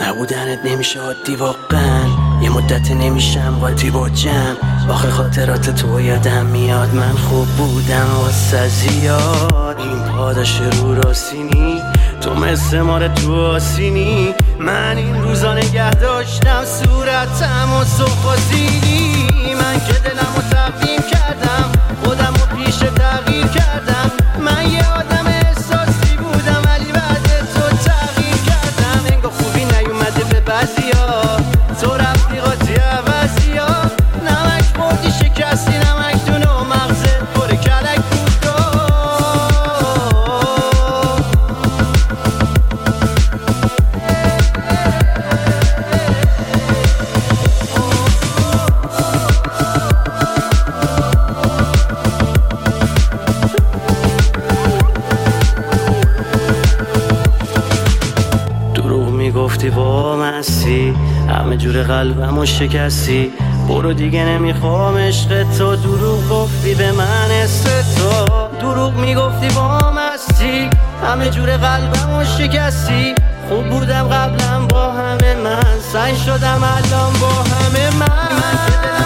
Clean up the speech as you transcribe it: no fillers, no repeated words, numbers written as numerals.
نبودنت نمیشه عادی واقعا، یه مدت نمیشم قاطی با جمع. آخه خاطرات تو یادم میاد، من خوب بودم واسه زیاد. این پاداش رو راستینی، تو مثل ماره تو آسینی. من این روزا نگه داشتم صورتم و سخازیدی. من که دلم رو تقدیم کردم، خودم رو پیش تغییر کردم. من یه آدم احساسی بودم ولی بعد تو تغییر کردم. انگار خوبی نیومده به بعضیا، تو رفتی قاطی عوضیا. نمک خوردی شکستی، نمک دونه و مغزت پر کلک بود. گفتی با مستی، همه جور قلبمو شکستی. برو دیگه نمیخوام عشق تو. دروغ گفتی به من عشق تو، دروغ میگفتی با مستی. همه جور قلبمو شکستی. خوب بودم قبلا با همه، من سعی شدم الان با همه من